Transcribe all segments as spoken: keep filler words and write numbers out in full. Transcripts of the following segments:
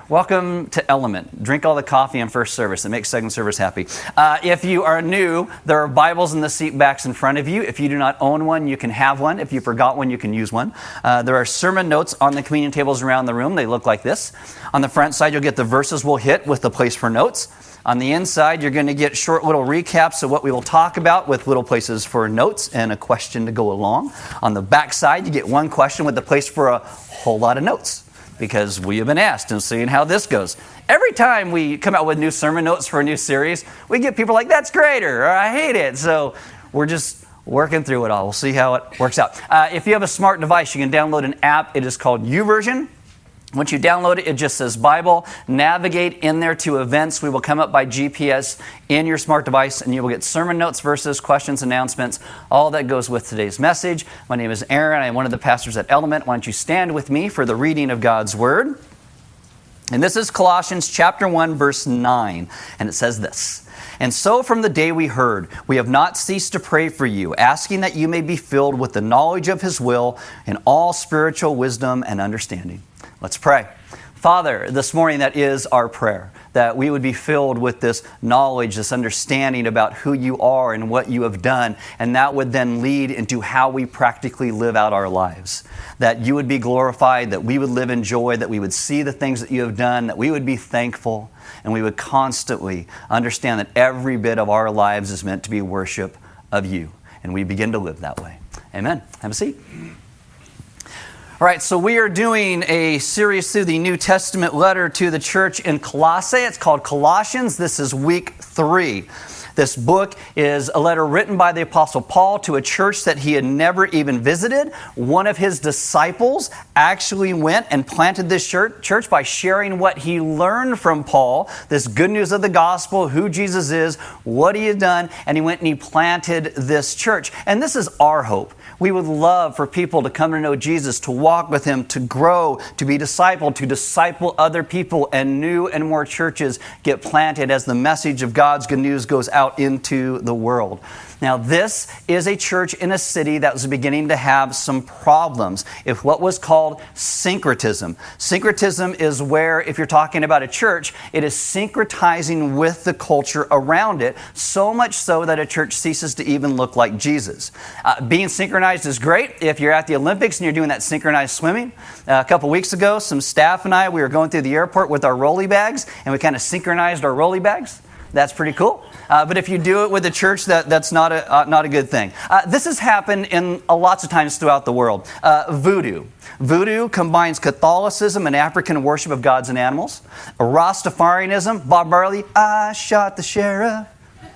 Welcome to Element. Drink all the coffee in first service. It makes second service happy. Uh, if you are new, there are Bibles in the seat backs in front of you. If you do not own one, you can have one. If you forgot one, you can use one. Uh, there are sermon notes on the communion tables around the room. They look like this. On the front side, you'll get the verses we'll hit with the place for notes. On the inside, you're going to get short little recaps of what we will talk about with little places for notes and a question to go along. On the back side, you get one question with the place for a whole lot of notes, because we have been asked and seeing how this goes. Every time we come out with new sermon notes for a new series, we get people like, that's great, or I hate it. So we're just working through it all. We'll see how it works out. Uh, if you have a smart device, you can download an app. It is called YouVersion. Once you download it, it just says Bible. Navigate in there to events. We will come up by G P S in your smart device, and you will get sermon notes, verses, questions, announcements, all that goes with today's message. My name is Aaron. I'm one of the pastors at Element. Why don't you stand with me for the reading of God's Word? And this is Colossians chapter one, verse nine, and it says this. And so from the day we heard, we have not ceased to pray for you, asking that you may be filled with the knowledge of His will and all spiritual wisdom and understanding. Let's pray. Father, this morning that is our prayer, that we would be filled with this knowledge, this understanding about who you are and what you have done, and that would then lead into how we practically live out our lives. That you would be glorified, that we would live in joy, that we would see the things that you have done, that we would be thankful, and we would constantly understand that every bit of our lives is meant to be worship of you, and we begin to live that way. Amen. Have a seat. All right, so we are doing a series through the New Testament letter to the church in Colossae. It's called Colossians. This is week three. This book is a letter written by the Apostle Paul to a church that he had never even visited. One of his disciples actually went and planted this church by sharing what he learned from Paul, this good news of the gospel, who Jesus is, what he had done, and he went and he planted this church. And this is our hope. We would love for people to come to know Jesus, to walk with Him, to grow, to be discipled, to disciple other people, and new and more churches get planted as the message of God's good news goes out into the world. Now, this is a church in a city that was beginning to have some problems with what was called syncretism. Syncretism is where, if you're talking about a church, it is syncretizing with the culture around it, so much so that a church ceases to even look like Jesus. Uh, being synchronized is great. If you're at the Olympics and you're doing that synchronized swimming, uh, a couple weeks ago, some staff and I, we were going through the airport with our rolly bags, and we kind of synchronized our rolly bags. That's pretty cool. Uh, but if you do it with a church, that, that's not a, uh, not a good thing. Uh, this has happened in uh, lots of times throughout the world. Uh, voodoo. Voodoo combines Catholicism and African worship of gods and animals. Rastafarianism, Bob Marley, I shot the sheriff.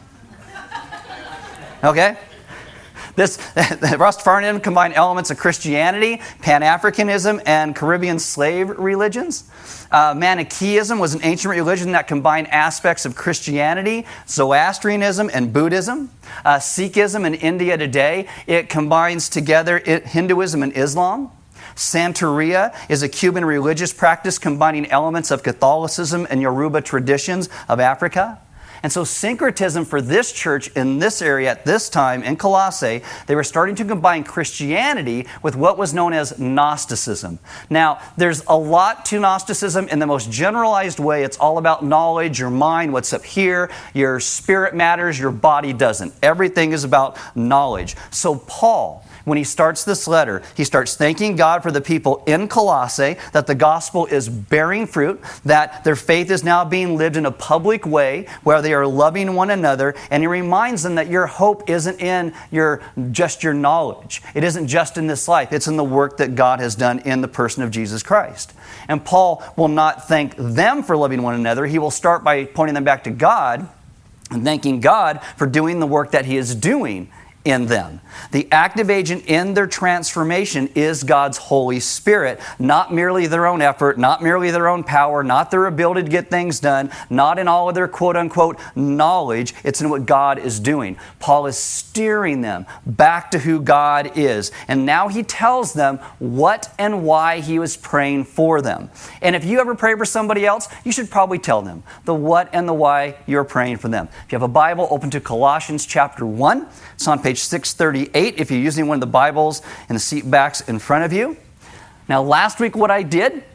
Okay? This Rastafarianism combined elements of Christianity, Pan-Africanism, and Caribbean slave religions. Uh, Manichaeism was an ancient religion that combined aspects of Christianity, Zoroastrianism, and Buddhism. Uh, Sikhism in India today, it combines together it, Hinduism and Islam. Santeria is a Cuban religious practice combining elements of Catholicism and Yoruba traditions of Africa. And so syncretism for this church in this area at this time in Colossae, they were starting to combine Christianity with what was known as Gnosticism. Now, there's a lot to Gnosticism in the most generalized way. It's all about knowledge, your mind, what's up here, your spirit matters, your body doesn't. Everything is about knowledge. So Paul, when he starts this letter, he starts thanking God for the people in Colossae, that the gospel is bearing fruit, that their faith is now being lived in a public way where they are loving one another, and he reminds them that your hope isn't in your just your knowledge. It isn't just in this life. It's in the work that God has done in the person of Jesus Christ. And Paul will not thank them for loving one another. He will start by pointing them back to God and thanking God for doing the work that He is doing in them. The active agent in their transformation is God's Holy Spirit, not merely their own effort, not merely their own power, not their ability to get things done, not in all of their quote-unquote knowledge. It's in what God is doing. Paul is steering them back to who God is. And now he tells them what and why he was praying for them. And if you ever pray for somebody else, you should probably tell them the what and the why you're praying for them. If you have a Bible, open to Colossians chapter one. It's on page six thirty-eight if you're using one of the Bibles in the seat backs in front of you. Now, last week what I did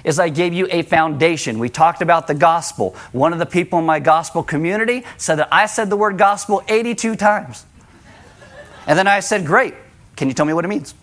is I gave you a foundation. We talked about the gospel. One of the people in my gospel community said that I said the word gospel eighty-two times. And then I said, great, can you tell me what it means?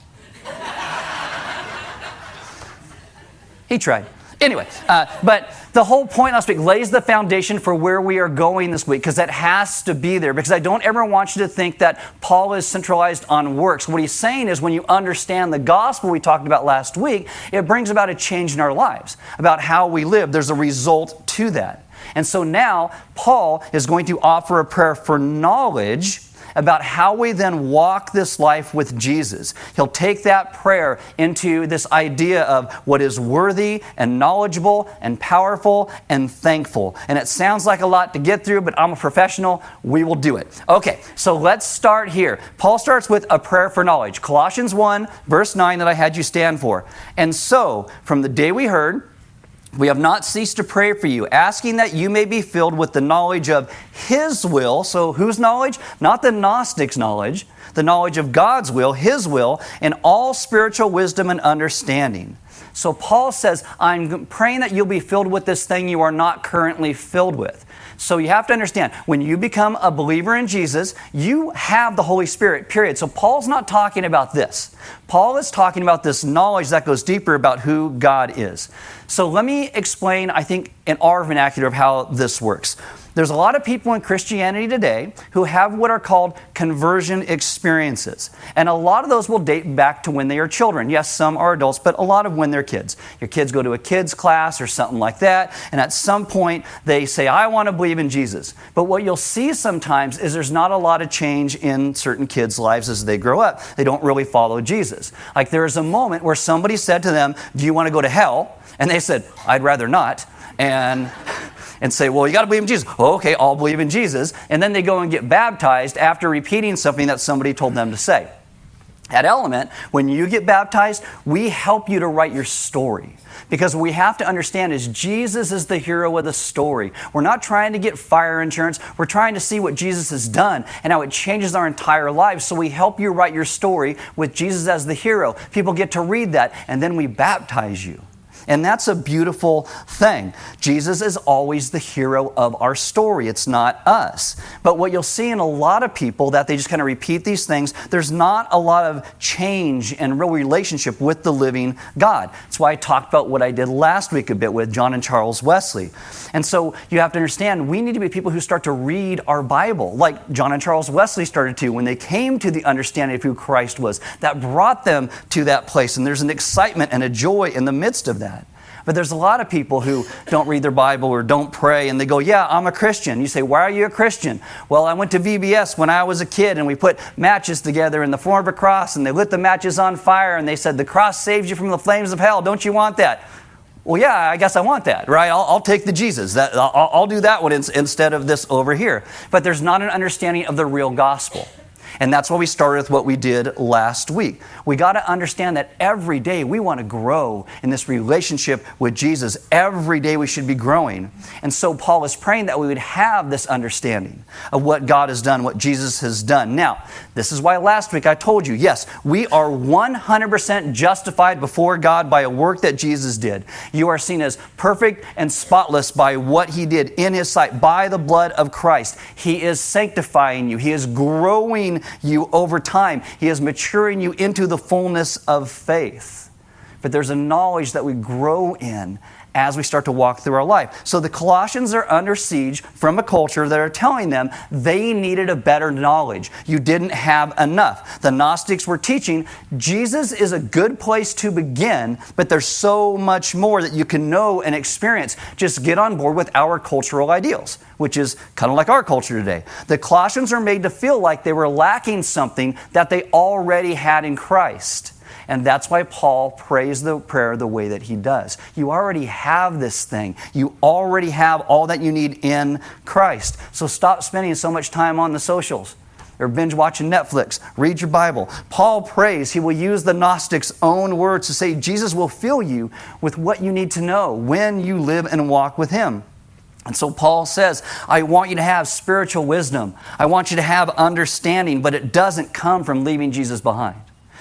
He tried. Anyway, uh, but the whole point last week lays the foundation for where we are going this week, because that has to be there, because I don't ever want you to think that Paul is centralized on works. What he's saying is when you understand the gospel we talked about last week, it brings about a change in our lives, about how we live. There's a result to that. And so now Paul is going to offer a prayer for knowledge about how we then walk this life with Jesus. He'll take that prayer into this idea of what is worthy and knowledgeable and powerful and thankful. And it sounds like a lot to get through, but I'm a professional. We will do it. Okay, so let's start here. Paul starts with a prayer for knowledge. Colossians one, verse nine that I had you stand for. And so, from the day we heard, we have not ceased to pray for you, asking that you may be filled with the knowledge of His will. So whose knowledge? Not the Gnostics' knowledge. The knowledge of God's will, His will, and all spiritual wisdom and understanding. So Paul says, I'm praying that you'll be filled with this thing you are not currently filled with. So you have to understand, when you become a believer in Jesus, you have the Holy Spirit, period. So Paul's not talking about this. Paul is talking about this knowledge that goes deeper about who God is. So let me explain, I think, in our vernacular of how this works. There's a lot of people in Christianity today who have what are called conversion experiences. And a lot of those will date back to when they are children. Yes, some are adults, but a lot of when they're kids. Your kids go to a kids class or something like that, and at some point they say, I want to believe in Jesus. But what you'll see sometimes is there's not a lot of change in certain kids' lives as they grow up. They don't really follow Jesus. Like there is a moment where somebody said to them, do you want to go to hell? And they said, I'd rather not. And... and say, well, you got to believe in Jesus. Oh, okay, I'll believe in Jesus. And then they go and get baptized after repeating something that somebody told them to say. At Element, when you get baptized, we help you to write your story. Because what we have to understand is Jesus is the hero of the story. We're not trying to get fire insurance. We're trying to see what Jesus has done and how it changes our entire lives. So we help you write your story with Jesus as the hero. People get to read that, and then we baptize you. And that's a beautiful thing. Jesus is always the hero of our story. It's not us. But what you'll see in a lot of people that they just kind of repeat these things, there's not a lot of change and real relationship with the living God. That's why I talked about what I did last week a bit with John and Charles Wesley. And so you have to understand, we need to be people who start to read our Bible, like John and Charles Wesley started to when they came to the understanding of who Christ was. That brought them to that place. And there's an excitement and a joy in the midst of that. But there's a lot of people who don't read their Bible or don't pray, and they go, yeah, I'm a Christian. You say, why are you a Christian? Well, I went to V B S when I was a kid, and we put matches together in the form of a cross, and they lit the matches on fire, and they said, the cross saves you from the flames of hell. Don't you want that? Well, yeah, I guess I want that, right? I'll, I'll take the Jesus. That, I'll, I'll do that one in, instead of this over here. But there's not an understanding of the real gospel. And that's why we started with what we did last week. We got to understand that every day we want to grow in this relationship with Jesus. Every day we should be growing. And so Paul is praying that we would have this understanding of what God has done, what Jesus has done. Now, this is why last week I told you, yes, we are one hundred percent justified before God by a work that Jesus did. You are seen as perfect and spotless by what He did in His sight, by the blood of Christ. He is sanctifying you. He is growing you over time. He is maturing you into the fullness of faith. But there's a knowledge that we grow in as we start to walk through our life. So the Colossians are under siege from a culture that are telling them they needed a better knowledge. You didn't have enough. The Gnostics were teaching Jesus is a good place to begin, but there's so much more that you can know and experience. Just get on board with our cultural ideals, which is kind of like our culture today. The Colossians are made to feel like they were lacking something that they already had in Christ. And that's why Paul prays the prayer the way that he does. You already have this thing. You already have all that you need in Christ. So stop spending so much time on the socials or binge watching Netflix. Read your Bible. Paul prays he will use the Gnostics' own words to say Jesus will fill you with what you need to know when you live and walk with Him. And so Paul says, I want you to have spiritual wisdom. I want you to have understanding, but it doesn't come from leaving Jesus behind.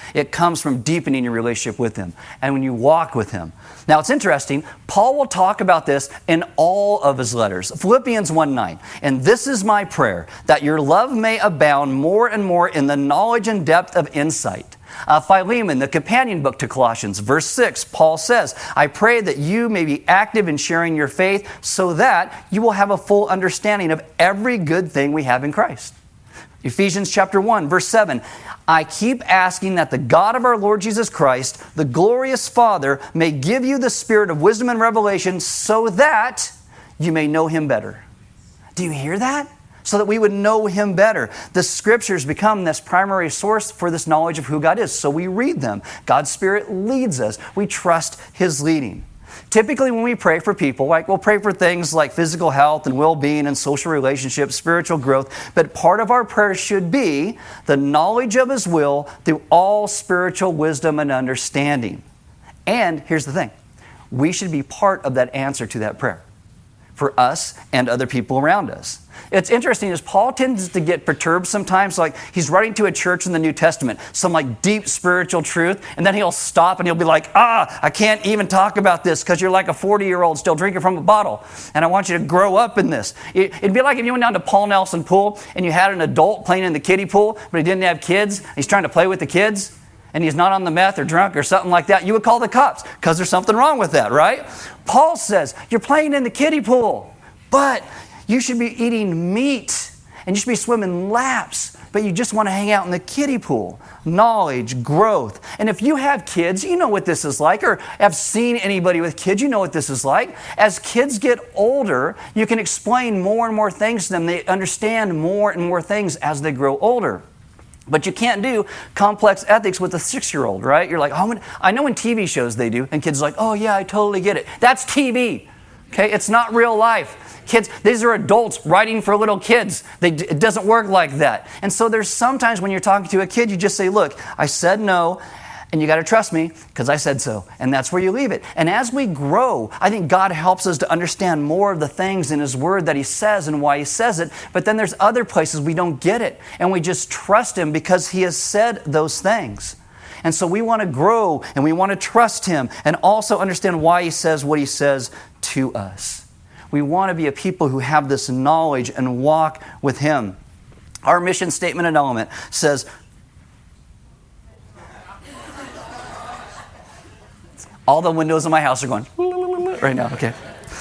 It comes from deepening your relationship with Him and when you walk with Him. Now, it's interesting. Paul will talk about this in all of his letters. Philippians one nine. And this is my prayer, that your love may abound more and more in the knowledge and depth of insight. Uh, Philemon, the companion book to Colossians, verse six, Paul says, I pray that you may be active in sharing your faith so that you will have a full understanding of every good thing we have in Christ. Ephesians chapter one, verse seven, I keep asking that the God of our Lord Jesus Christ, the glorious Father, may give you the spirit of wisdom and revelation so that you may know Him better. Do you hear that? So that we would know Him better. The Scriptures become this primary source for this knowledge of who God is. So we read them. God's Spirit leads us. We trust His leading. Typically when we pray for people, like we'll pray for things like physical health and well-being and social relationships, spiritual growth, but part of our prayer should be the knowledge of His will through all spiritual wisdom and understanding. And here's the thing, we should be part of that answer to that prayer for us and other people around us. It's interesting is Paul tends to get perturbed sometimes, like he's writing to a church in the New Testament, some like deep spiritual truth, and then he'll stop and he'll be like, ah, I can't even talk about this because you're like a forty-year-old still drinking from a bottle, and I want you to grow up in this. It, it'd be like if you went down to Paul Nelson Pool and you had an adult playing in the kiddie pool, but he didn't have kids, he's trying to play with the kids, and he's not on the meth or drunk or something like that, you would call the cops because there's something wrong with that, right? Paul says, you're playing in the kiddie pool, but you should be eating meat and you should be swimming laps, but you just want to hang out in the kiddie pool. Knowledge, growth. And if you have kids, you know what this is like, or have seen anybody with kids, you know what this is like. As kids get older, you can explain more and more things to them. They understand more and more things as they grow older. But you can't do complex ethics with a six-year-old, right? You're like, oh, I know in T V shows they do, and kids are like, oh yeah, I totally get it. That's T V, okay? It's not real life. Kids, these are adults writing for little kids. They, it doesn't work like that. And so there's sometimes when you're talking to a kid, you just say, look, I said no, and you got to trust me because I said so. And that's where you leave it. And as we grow, I think God helps us to understand more of the things in His Word that He says and why He says it. But then there's other places we don't get it. And we just trust Him because He has said those things. And so we want to grow and we want to trust Him and also understand why He says what He says to us. We want to be a people who have this knowledge and walk with Him. Our mission statement and element says, all the windows in my house are going right now, okay.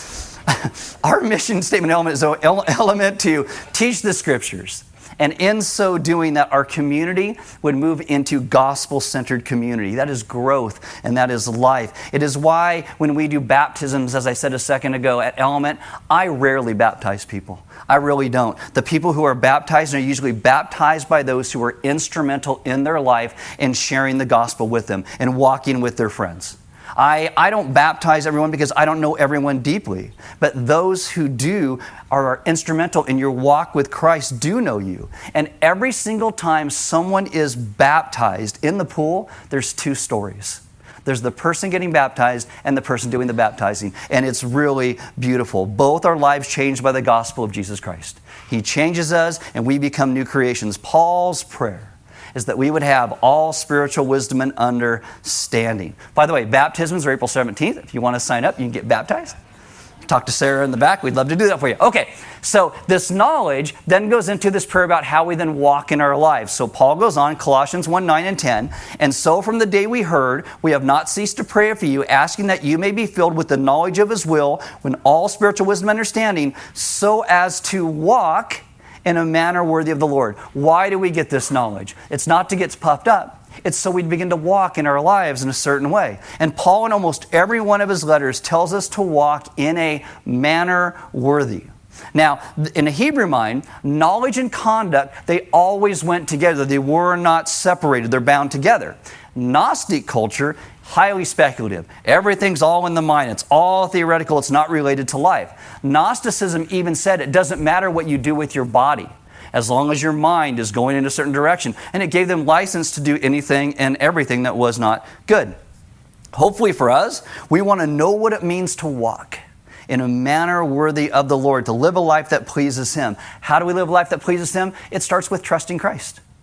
Our mission statement element is an element to teach the Scriptures. And in so doing that, our community would move into gospel-centered community. That is growth and that is life. It is why when we do baptisms, as I said a second ago at Element, I rarely baptize people. I really don't. The people who are baptized are usually baptized by those who are instrumental in their life in sharing the gospel with them and walking with their friends. I, I don't baptize everyone because I don't know everyone deeply. But those who do are instrumental in your walk with Christ do know you. And every single time someone is baptized in the pool, there's two stories. There's the person getting baptized and the person doing the baptizing. And it's really beautiful. Both are lives changed by the gospel of Jesus Christ. He changes us and we become new creations. Paul's prayer is that we would have all spiritual wisdom and understanding. By the way, baptisms are April seventeenth. If you want to sign up, you can get baptized. Talk to Sarah in the back. We'd love to do that for you. Okay, so this knowledge then goes into this prayer about how we then walk in our lives. So Paul goes on, Colossians one, nine and ten, and so from the day we heard, we have not ceased to pray for you, asking that you may be filled with the knowledge of His will, with all spiritual wisdom and understanding, so as to walk in a manner worthy of the Lord. Why do we get this knowledge? It's not to get puffed up. It's so we begin to walk in our lives in a certain way. And Paul, in almost every one of his letters, tells us to walk in a manner worthy. Now, in a Hebrew mind, knowledge and conduct, they always went together. They were not separated. They're bound together. Gnostic culture, highly speculative. Everything's all in the mind. It's all theoretical. It's not related to life. Gnosticism even said it doesn't matter what you do with your body as long as your mind is going in a certain direction. And it gave them license to do anything and everything that was not good. Hopefully for us, we want to know what it means to walk in a manner worthy of the Lord, to live a life that pleases Him. How do we live a life that pleases Him? It starts with trusting Christ.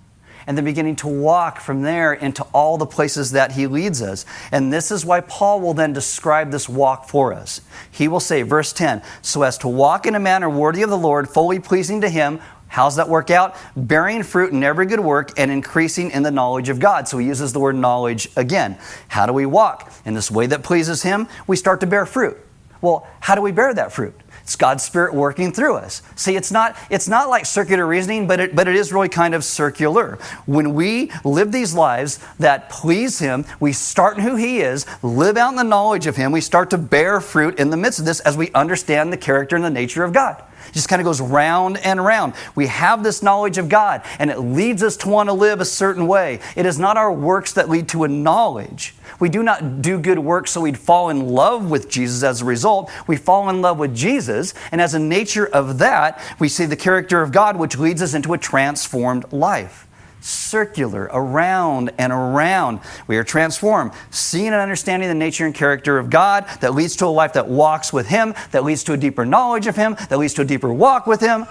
and then beginning to walk from there into all the places that he leads us. And this is why Paul will then describe this walk for us. He will say, verse ten, so as to walk in a manner worthy of the Lord, fully pleasing to him. How's that work out? Bearing fruit in every good work and increasing in the knowledge of God. So he uses the word knowledge again. How do we walk? In this way that pleases him, we start to bear fruit. Well, how do we bear that fruit? It's God's Spirit working through us. See, it's not, it's not like circular reasoning, but it, but it is really kind of circular. When we live these lives that please him, we start in who he is, live out in the knowledge of him, we start to bear fruit in the midst of this as we understand the character and the nature of God. It just kind of goes round and round. We have this knowledge of God, and it leads us to want to live a certain way. It is not our works that lead to a knowledge. We do not do good works so we'd fall in love with Jesus as a result. We fall in love with Jesus, and as a nature of that, we see the character of God, which leads us into a transformed life. Circular, around and around. We are transformed, seeing and understanding the nature and character of God that leads to a life that walks with him, that leads to a deeper knowledge of him, that leads to a deeper walk with him.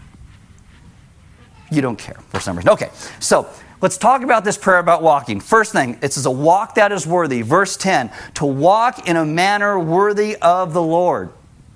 You don't care for some reason. Okay, so let's talk about this prayer about walking. First thing, it says a walk that is worthy. Verse ten, to walk in a manner worthy of the Lord.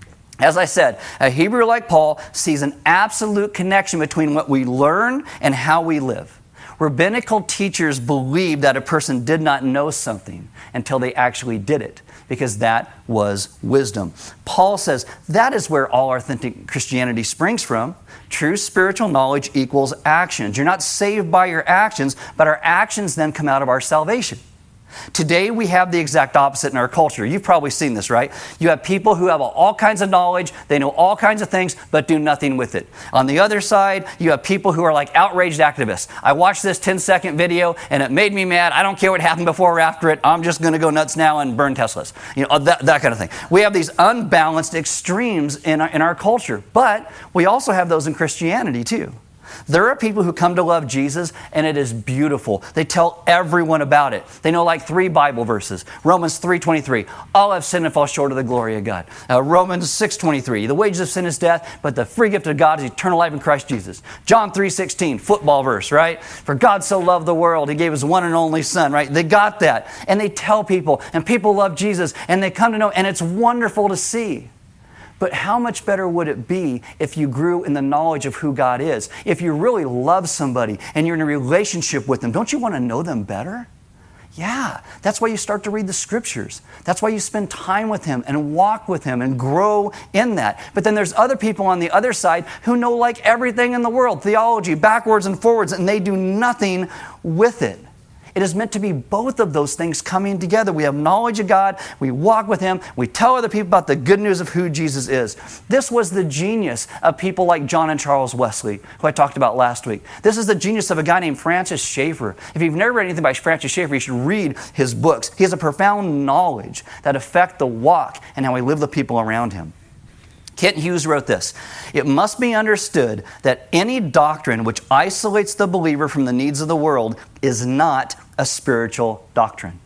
As I said, a Hebrew like Paul sees an absolute connection between what we learn and how we live. Rabbinical teachers believed that a person did not know something until they actually did it, because that was wisdom. Paul says that is where all authentic Christianity springs from. True spiritual knowledge equals actions. You're not saved by your actions, but our actions then come out of our salvation. Today, we have the exact opposite in our culture. You've probably seen this, right? You have people who have all kinds of knowledge, they know all kinds of things, but do nothing with it. On the other side, you have people who are like outraged activists. I watched this ten-second video, and it made me mad. I don't care what happened before or after it. I'm just going to go nuts now and burn Teslas. You know, that, that kind of thing. We have these unbalanced extremes in our, in our culture, but we also have those in Christianity, too. There are people who come to love Jesus, and it is beautiful. They tell everyone about it. They know like three Bible verses. Romans three twenty-three, all have sinned and fall short of the glory of God. Uh, Romans six twenty-three, the wages of sin is death, but the free gift of God is eternal life in Christ Jesus. John three sixteen, football verse, right? For God so loved the world, he gave his one and only son, right? They got that. And they tell people, and people love Jesus, and they come to know, and it's wonderful to see. But how much better would it be if you grew in the knowledge of who God is? If you really love somebody and you're in a relationship with them, don't you want to know them better? Yeah, that's why you start to read the scriptures. That's why you spend time with him and walk with him and grow in that. But then there's other people on the other side who know like everything in the world, theology, backwards and forwards, and they do nothing with it. It is meant to be both of those things coming together. We have knowledge of God, we walk with him, we tell other people about the good news of who Jesus is. This was the genius of people like John and Charles Wesley, who I talked about last week. This is the genius of a guy named Francis Schaeffer. If you've never read anything by Francis Schaeffer, you should read his books. He has a profound knowledge that affect the walk and how we live the people around him. Kent Hughes wrote this: it must be understood that any doctrine which isolates the believer from the needs of the world is not a spiritual doctrine.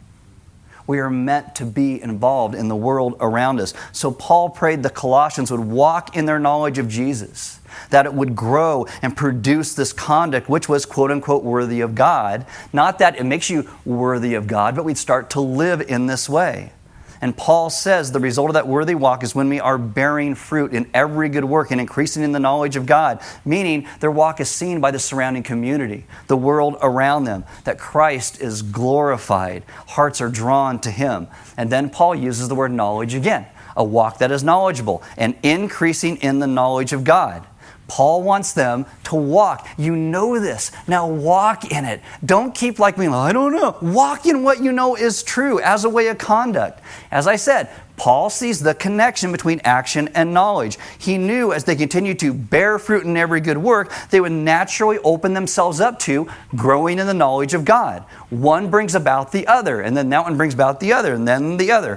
We are meant to be involved in the world around us. So Paul prayed the Colossians would walk in their knowledge of Jesus, that it would grow and produce this conduct which was quote unquote worthy of God. Not that it makes you worthy of God, but we'd start to live in this way. And Paul says the result of that worthy walk is when we are bearing fruit in every good work and increasing in the knowledge of God, meaning their walk is seen by the surrounding community, the world around them, that Christ is glorified, hearts are drawn to him. And then Paul uses the word knowledge again, a walk that is knowledgeable and increasing in the knowledge of God. Paul wants them to walk. You know this. Now walk in it. Don't keep like me, I don't know. Walk in what you know is true as a way of conduct. As I said, Paul sees the connection between action and knowledge. He knew as they continued to bear fruit in every good work, they would naturally open themselves up to growing in the knowledge of God. One brings about the other, and then that one brings about the other, and then the other.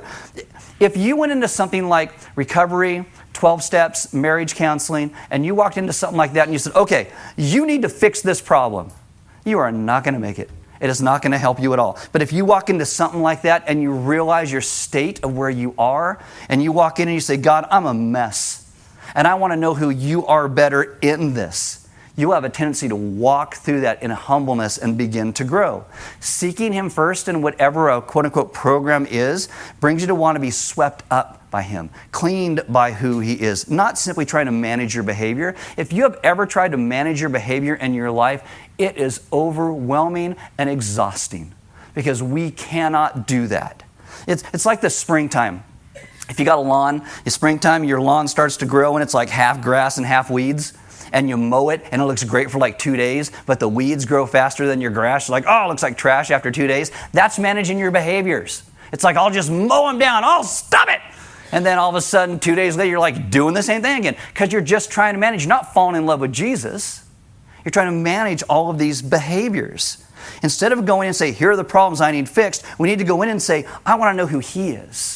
If you went into something like recovery, twelve steps, marriage counseling, and you walked into something like that and you said, okay, you need to fix this problem, you are not going to make it. It is not going to help you at all. But if you walk into something like that and you realize your state of where you are, and you walk in and you say, God, I'm a mess, and I want to know who you are better in this, you'll have a tendency to walk through that in humbleness and begin to grow. Seeking Him first in whatever a quote-unquote program is brings you to want to be swept up by Him, cleaned by who He is, not simply trying to manage your behavior. If you have ever tried to manage your behavior in your life, it is overwhelming and exhausting because we cannot do that. It's, it's like the springtime. If you got a lawn, in springtime, your lawn starts to grow and it's like half grass and half weeds. And you mow it, and it looks great for like two days, but the weeds grow faster than your grass. You're like, oh, it looks like trash after two days. That's managing your behaviors. It's like, I'll just mow them down. Oh, stop it. And then all of a sudden, two days later, you're like doing the same thing again because you're just trying to manage. You're not falling in love with Jesus. You're trying to manage all of these behaviors. Instead of going and say, here are the problems I need fixed, we need to go in and say, I want to know who He is.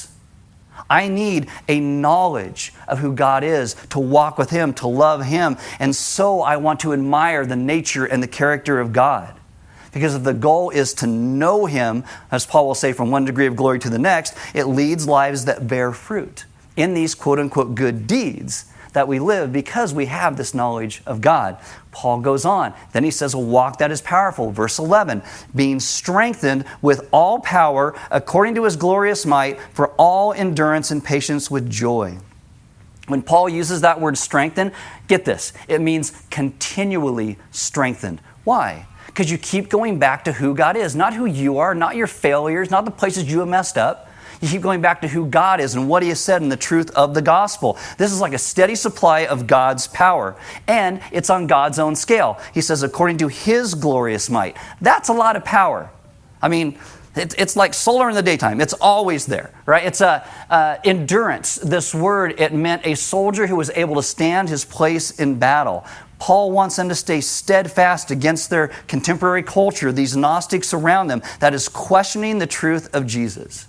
I need a knowledge of who God is, to walk with Him, to love Him. And so I want to admire the nature and the character of God. Because if the goal is to know Him, as Paul will say, from one degree of glory to the next, it leads lives that bear fruit in these quote-unquote good deeds that we live because we have this knowledge of God. Paul goes on. Then he says, a walk that is powerful. Verse eleven, being strengthened with all power according to His glorious might for all endurance and patience with joy. When Paul uses that word strengthen, get this, it means continually strengthened. Why? Because you keep going back to who God is, not who you are, not your failures, not the places you have messed up. You keep going back to who God is and what He has said and the truth of the gospel. This is like a steady supply of God's power. And it's on God's own scale. He says, according to His glorious might. That's a lot of power. I mean, it's, it's like solar in the daytime. It's always there, right? It's a uh, endurance. This word, it meant a soldier who was able to stand his place in battle. Paul wants them to stay steadfast against their contemporary culture, these Gnostics around them, that is questioning the truth of Jesus.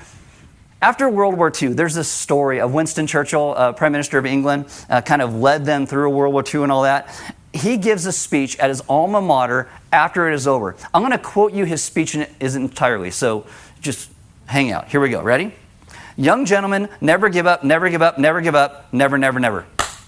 After World War Two, there's this story of Winston Churchill, uh, Prime Minister of England, uh, kind of led them through World War Two and all that. He gives a speech at his alma mater after it is over. I'm going to quote you his speech in is entirely, so just hang out. Here we go. Ready? Young gentlemen, never give up, never give up, never give up, never, never, never.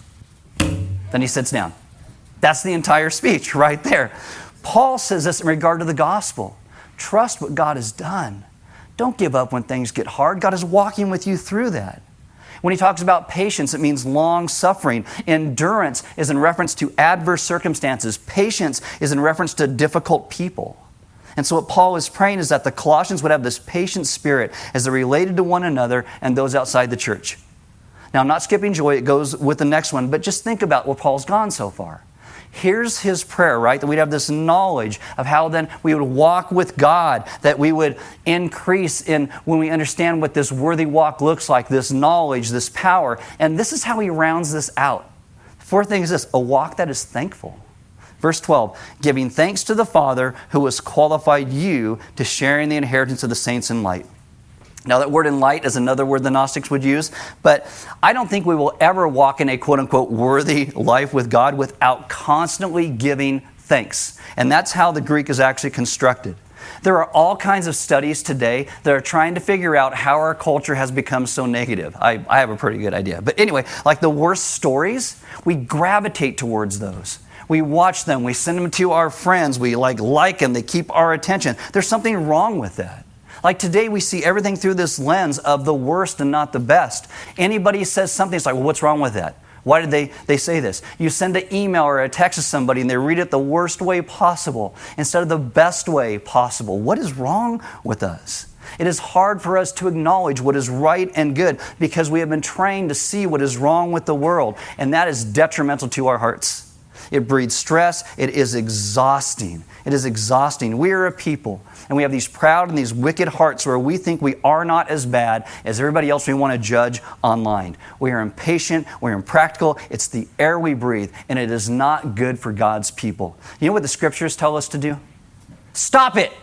Then he sits down. That's the entire speech right there. Paul says this in regard to the gospel. Trust what God has done. Don't give up when things get hard. God is walking with you through that. When he talks about patience, it means long suffering. Endurance is in reference to adverse circumstances. Patience is in reference to difficult people. And so what Paul is praying is that the Colossians would have this patient spirit as they're related to one another and those outside the church. Now, I'm not skipping joy. It goes with the next one. But just think about where Paul's gone so far. Here's his prayer, right? That we'd have this knowledge of how then we would walk with God, that we would increase in when we understand what this worthy walk looks like, this knowledge, this power. And this is how he rounds this out. Fourth thing is this, a walk that is thankful. Verse twelve, giving thanks to the Father who has qualified you to share in the inheritance of the saints in light. Now, that word in light is another word the Gnostics would use, but I don't think we will ever walk in a quote-unquote worthy life with God without constantly giving thanks. And that's how the Greek is actually constructed. There are all kinds of studies today that are trying to figure out how our culture has become so negative. I, I have a pretty good idea. But anyway, like the worst stories, we gravitate towards those. We watch them, we send them to our friends, we like like them, they keep our attention. There's something wrong with that. Like today we see everything through this lens of the worst and not the best. Anybody says something, it's like, well, what's wrong with that? Why did they, they say this? You send an email or a text to somebody and they read it the worst way possible instead of the best way possible. What is wrong with us? It is hard for us to acknowledge what is right and good because we have been trained to see what is wrong with the world, and that is detrimental to our hearts. It breeds stress. It is exhausting. It is exhausting. We are a people, and we have these proud and these wicked hearts where we think we are not as bad as everybody else we want to judge online. We are impatient. We're impractical. It's the air we breathe, and it is not good for God's people. You know what the Scriptures tell us to do? Stop it.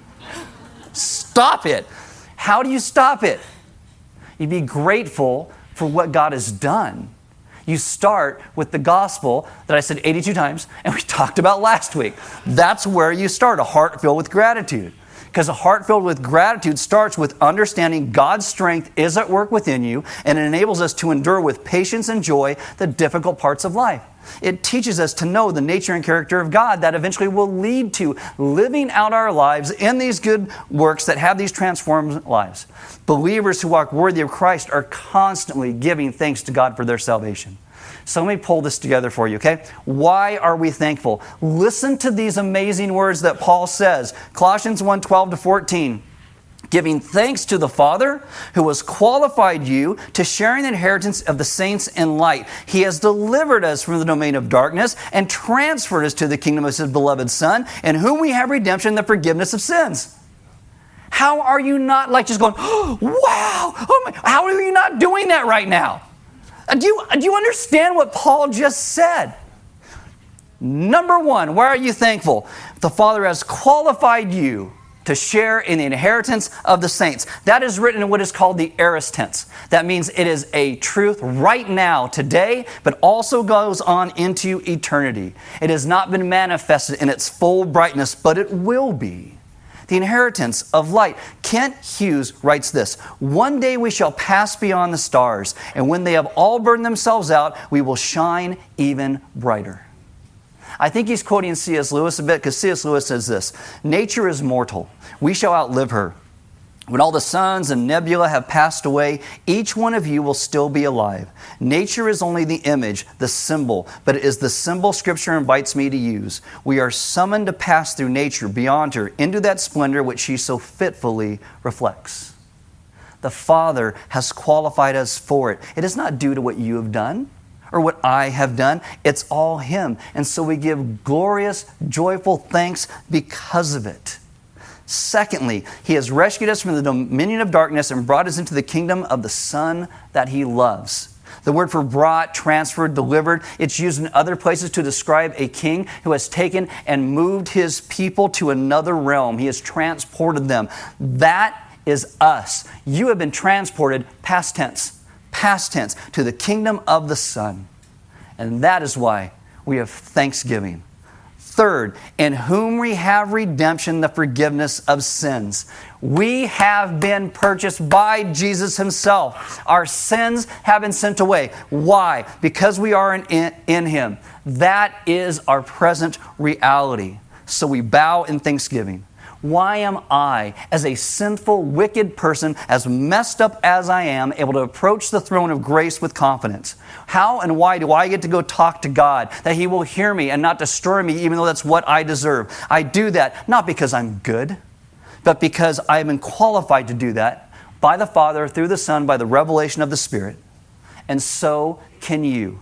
Stop it. How do you stop it? You be grateful for what God has done. You start with the gospel that I said eighty-two times and we talked about last week. That's where you start, a heart filled with gratitude. Because a heart filled with gratitude starts with understanding God's strength is at work within you, and it enables us to endure with patience and joy the difficult parts of life. It teaches us to know the nature and character of God that eventually will lead to living out our lives in these good works that have these transformed lives. Believers who walk worthy of Christ are constantly giving thanks to God for their salvation. So let me pull this together for you, okay? Why are we thankful? Listen to these amazing words that Paul says. Colossians one, twelve to fourteen. Giving thanks to the Father who has qualified you to sharing the inheritance of the saints in light. He has delivered us from the domain of darkness and transferred us to the kingdom of His beloved Son, in whom we have redemption, the forgiveness of sins. How are you not like just going, oh, wow, oh my, how are you not doing that right now? Do you, do you understand what Paul just said? Number one, why are you thankful? The Father has qualified you to share in the inheritance of the saints. That is written in what is called the aorist tense. That means it is a truth right now, today, but also goes on into eternity. It has not been manifested in its full brightness, but it will be. The inheritance of light. Kent Hughes writes this: one day we shall pass beyond the stars, and when they have all burned themselves out, we will shine even brighter. I think he's quoting C S Lewis a bit, because C S Lewis says this: nature is mortal. We shall outlive her. When all the suns and nebula have passed away, each one of you will still be alive. Nature is only the image, the symbol, but it is the symbol Scripture invites me to use. We are summoned to pass through nature, beyond her, into that splendor which she so fitfully reflects. The Father has qualified us for it. It is not due to what you have done or what I have done. It's all Him. And so we give glorious, joyful thanks because of it. Secondly, He has rescued us from the dominion of darkness and brought us into the kingdom of the Son that He loves. The word for brought, transferred, delivered, it's used in other places to describe a king who has taken and moved his people to another realm. He has transported them. That is us. You have been transported, past tense, past tense, to the kingdom of the Son. And that is why we have thanksgiving. Third, in whom we have redemption, the forgiveness of sins. We have been purchased by Jesus Himself. Our sins have been sent away. Why? Because we are in, in Him. That is our present reality. So we bow in thanksgiving. Why am I, as a sinful, wicked person, as messed up as I am, able to approach the throne of grace with confidence? How and why do I get to go talk to God, that He will hear me and not destroy me, even though that's what I deserve? I do that not because I'm good, but because I have been qualified to do that by the Father, through the Son, by the revelation of the Spirit. And so can you.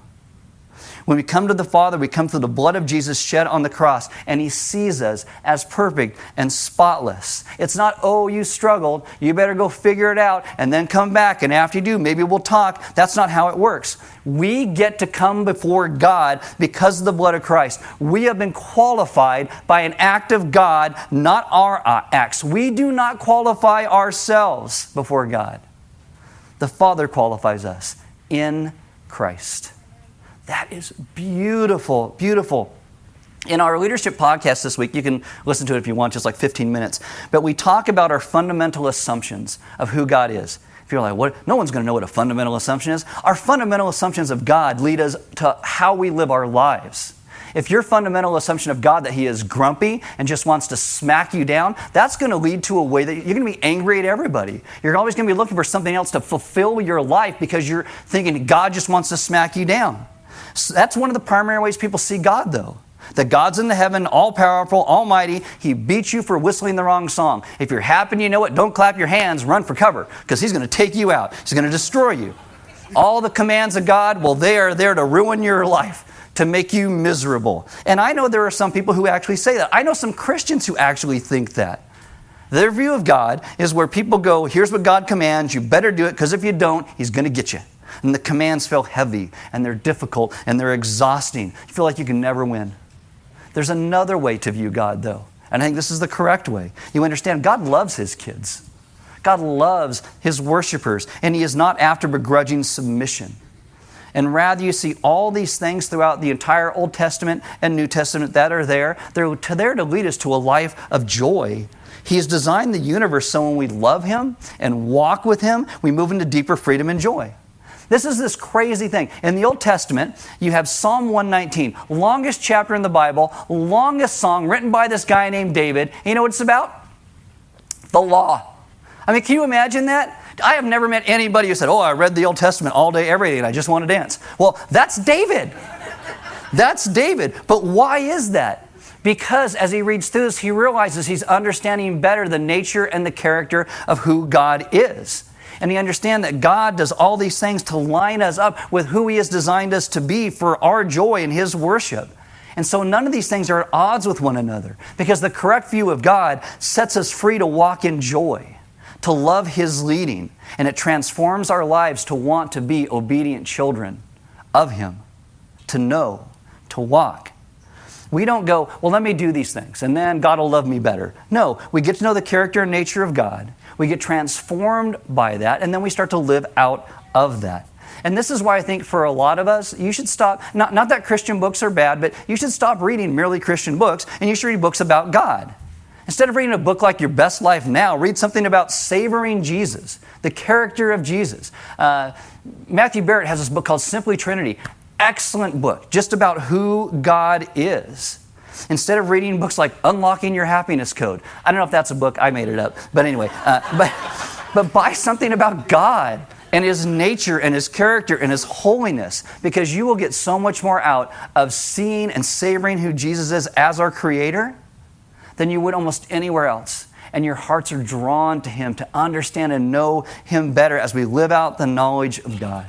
When we come to the Father, we come through the blood of Jesus shed on the cross, and He sees us as perfect and spotless. It's not, oh, you struggled, you better go figure it out, and then come back, and after you do, maybe we'll talk. That's not how it works. We get to come before God because of the blood of Christ. We have been qualified by an act of God, not our acts. We do not qualify ourselves before God. The Father qualifies us in Christ. That is beautiful, beautiful. In our leadership podcast this week, you can listen to it if you want, just like fifteen minutes. But we talk about our fundamental assumptions of who God is. If you're like, what? No one's going to know what a fundamental assumption is. Our fundamental assumptions of God lead us to how we live our lives. If your fundamental assumption of God that He is grumpy and just wants to smack you down, that's going to lead to a way that you're going to be angry at everybody. You're always going to be looking for something else to fulfill your life because you're thinking God just wants to smack you down. So that's one of the primary ways people see God, though. That God's in the heaven, all-powerful, almighty. He beats you for whistling the wrong song. If you're happy and you know it, don't clap your hands, run for cover, because He's going to take you out. He's going to destroy you. All the commands of God, well, they are there to ruin your life, to make you miserable. And I know there are some people who actually say that. I know some Christians who actually think that. Their view of God is where people go, here's what God commands, you better do it, because if you don't, He's going to get you. And the commands feel heavy, and they're difficult, and they're exhausting. You feel like you can never win. There's another way to view God, though. And I think this is the correct way. You understand, God loves His kids. God loves His worshipers, and He is not after begrudging submission. And rather, you see all these things throughout the entire Old Testament and New Testament that are there. They're there to lead us to a life of joy. He's designed the universe so when we love Him and walk with Him, we move into deeper freedom and joy. This is this crazy thing. In the Old Testament, you have Psalm one nineteen, longest chapter in the Bible, longest song written by this guy named David. And you know what it's about? The law. I mean, can you imagine that? I have never met anybody who said, oh, I read the Old Testament all day, every day, and I just want to dance. Well, that's David. That's David. But why is that? Because as he reads through this, he realizes he's understanding better the nature and the character of who God is. And he understands that God does all these things to line us up with who He has designed us to be for our joy in His worship. And so none of these things are at odds with one another, because the correct view of God sets us free to walk in joy, to love His leading, and it transforms our lives to want to be obedient children of Him, to know, to walk. We don't go, well, let me do these things, and then God will love me better. No, we get to know the character and nature of God. We get transformed by that, and then we start to live out of that. And this is why I think for a lot of us, you should stop, not, not that Christian books are bad, but you should stop reading merely Christian books, and you should read books about God. Instead of reading a book like Your Best Life Now, read something about savoring Jesus, the character of Jesus. Uh, Matthew Barrett has this book called Simply Trinity. Excellent book, just about who God is. Instead of reading books like Unlocking Your Happiness Code. I don't know if that's a book, I made it up. But anyway, uh, but, but buy something about God and His nature and His character and His holiness, because you will get so much more out of seeing and savoring who Jesus is as our Creator than you would almost anywhere else. And your hearts are drawn to Him to understand and know Him better as we live out the knowledge of God.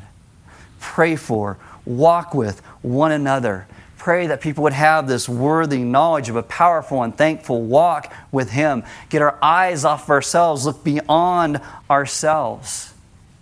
Pray for, walk with one another. Pray that people would have this worthy knowledge of a powerful and thankful walk with Him. Get our eyes off of ourselves, look beyond ourselves.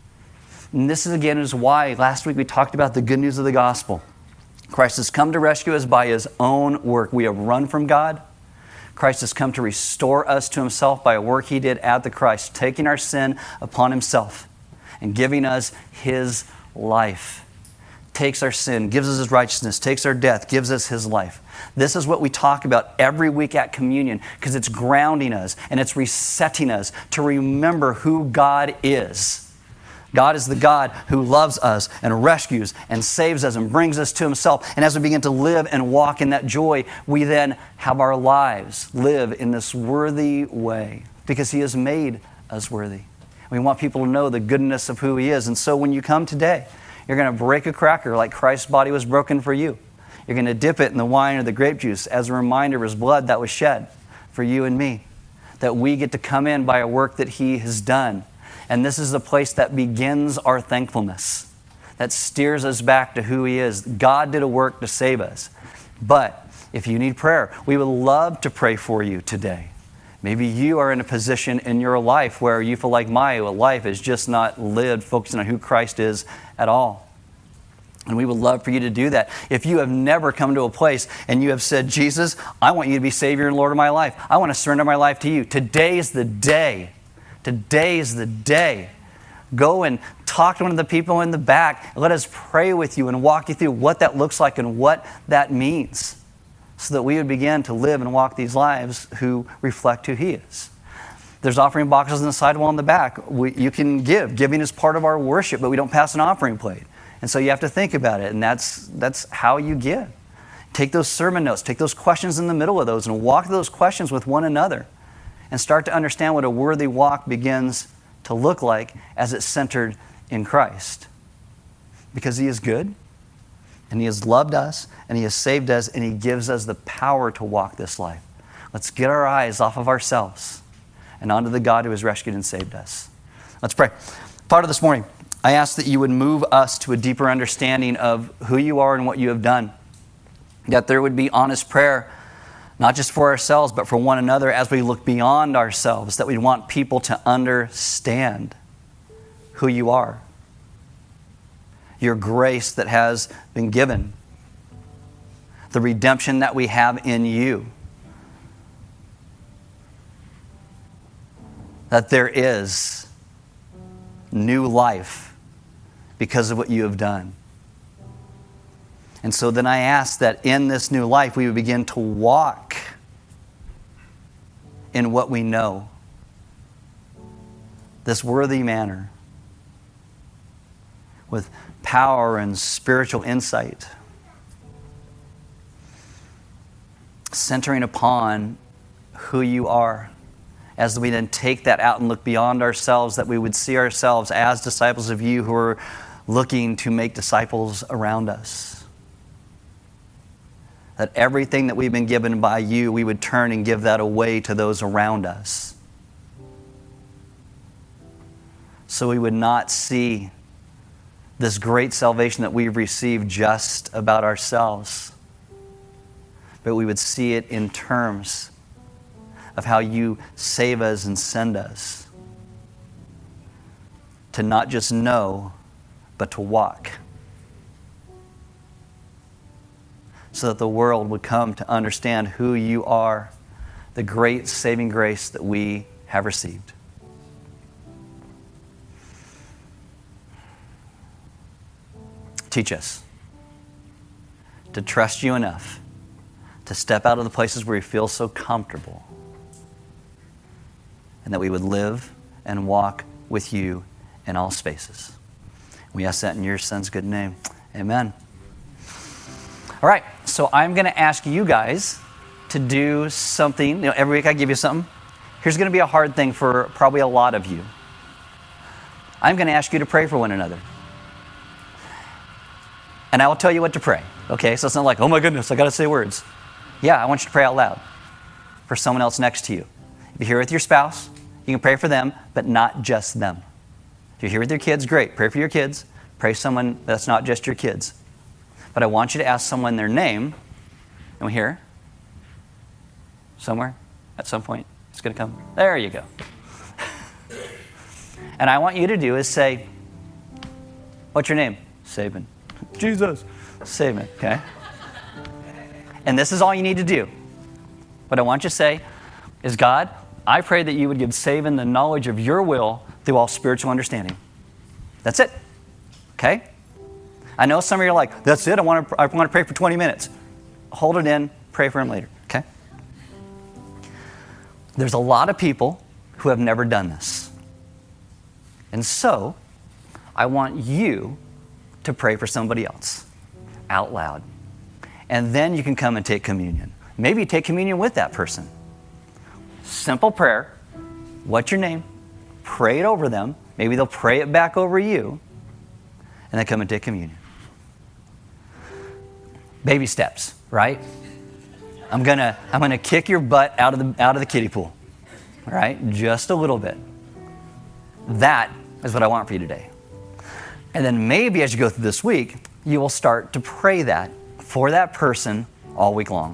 And this is again is why last week we talked about the good news of the gospel. Christ has come to rescue us by His own work. We have run from God. Christ has come to restore us to Himself by a work He did at the cross, taking our sin upon Himself and giving us His life. Takes our sin, gives us His righteousness, takes our death, gives us His life. This is what we talk about every week at communion, because it's grounding us and it's resetting us to remember who God is. God is the God who loves us and rescues and saves us and brings us to Himself. And as we begin to live and walk in that joy, we then have our lives live in this worthy way, because He has made us worthy. We want people to know the goodness of who He is. And so when you come today, you're going to break a cracker like Christ's body was broken for you. You're going to dip it in the wine or the grape juice as a reminder of His blood that was shed for you and me. That we get to come in by a work that He has done. And this is the place that begins our thankfulness. That steers us back to who He is. God did a work to save us. But if you need prayer, we would love to pray for you today. Maybe you are in a position in your life where you feel like my life is just not lived focusing on who Christ is at all. And we would love for you to do that. If you have never come to a place and you have said, Jesus, I want you to be Savior and Lord of my life. I want to surrender my life to you. Today is the day. Today is the day. Go and talk to one of the people in the back. Let us pray with you and walk you through what that looks like and what that means, so that we would begin to live and walk these lives who reflect who He is. There's offering boxes on the sidewall in the back. We, you can give. Giving is part of our worship, but we don't pass an offering plate. And so you have to think about it, and that's, that's how you give. Take those sermon notes, take those questions in the middle of those, and walk those questions with one another, and start to understand what a worthy walk begins to look like as it's centered in Christ. Because He is good, and He has loved us, and He has saved us, and He gives us the power to walk this life. Let's get our eyes off of ourselves and onto the God who has rescued and saved us. Let's pray. Father, this morning, I ask that you would move us to a deeper understanding of who you are and what you have done. That there would be honest prayer, not just for ourselves, but for one another as we look beyond ourselves, that we want people to understand who you are. Your grace that has been given. The redemption that we have in you. That there is new life because of what you have done. And so then I ask that in this new life we would begin to walk in what we know. this worthy manner with power and spiritual insight, centering upon who you are, as we then take that out and look beyond ourselves, that we would see ourselves as disciples of you who are looking to make disciples around us. That everything that we've been given by you, we would turn and give that away to those around us. So we would not see this great salvation that we've received just about ourselves, but we would see it in terms of how you save us and send us to not just know, but to walk, so that the world would come to understand who you are, the great saving grace that we have received. Teach us to trust you enough to step out of the places where we feel so comfortable, and that we would live and walk with you in all spaces. We ask that in your Son's good name. Amen. All right, so I'm going to ask you guys to do something. You know, every week I give you something. Here's going to be a hard thing for probably a lot of you. I'm going to ask you to pray for one another. And I will tell you what to pray, okay? So it's not like, oh my goodness, I got to say words. Yeah, I want you to pray out loud for someone else next to you. If you're here with your spouse, you can pray for them, but not just them. If you're here with your kids, great. Pray for your kids. Pray someone that's not just your kids. But I want you to ask someone their name. And we hear somewhere at some point it's going to come. There you go. And I want you to do is say, what's your name? Sabin. Jesus. Sabin, okay? And this is all you need to do. What I want you to say is, God, I pray that you would give Sabin the knowledge of your will through all spiritual understanding. That's it. Okay? I know some of you are like, that's it? I want to, I want to pray for twenty minutes. Hold it in. Pray for him later. Okay? There's a lot of people who have never done this. And so, I want you to pray for somebody else out loud. And then you can come and take communion. Maybe you take communion with that person. Simple prayer. What's your name? Pray it over them. Maybe they'll pray it back over you. And then come and take communion. Baby steps, right? I'm gonna I'm gonna kick your butt out of the out of the kiddie pool. All right? Just a little bit. That is what I want for you today. And then maybe as you go through this week, you will start to pray that for that person all week long.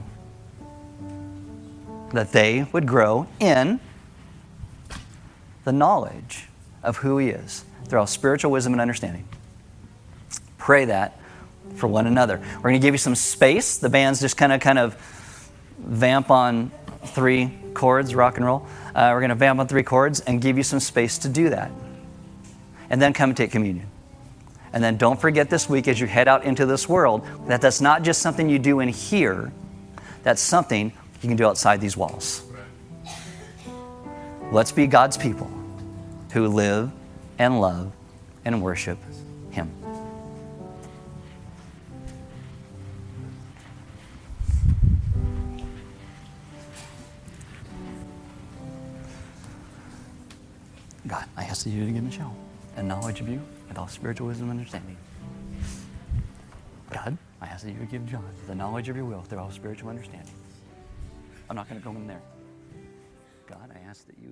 That they would grow in the knowledge of who he is through all spiritual wisdom and understanding. Pray that for one another. We're going to give you some space. The band's just kind of kind of vamp on three chords, rock and roll. Uh, we're going to vamp on three chords and give you some space to do that. And then come and take communion. And then don't forget this week as you head out into this world that that's not just something you do in here. That's something you can do outside these walls. Let's be God's people who live and love and worship him. God, I ask that you to give me show and knowledge of you with all spiritual wisdom and understanding. God, I ask that you would give John the knowledge of your will through all spiritual understanding. I'm not going to go in there. God, I ask that you